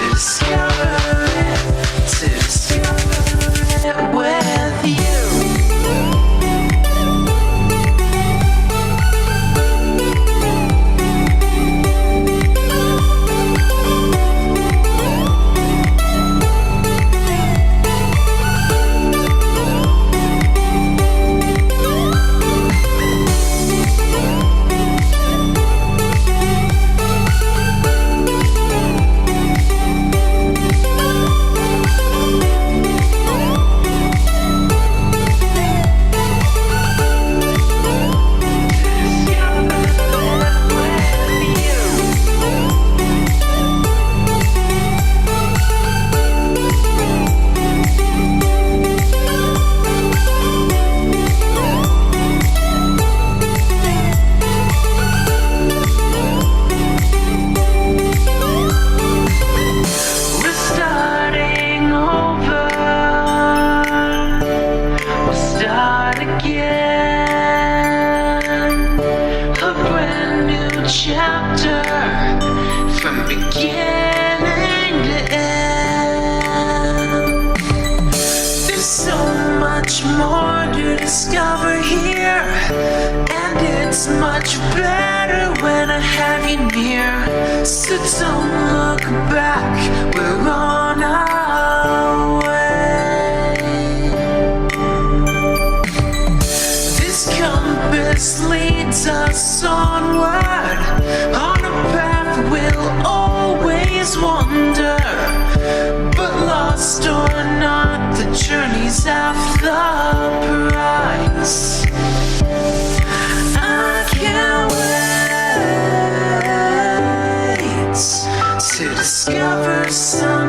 discover it with you. Chapter from beginning to end. There's so much more to discover here, and it's much better when I have you near. So don't look back, we're on our way. This compass leads us onward, on a path we'll always wander. But lost or not, the journey's half the price. I can't wait to discover some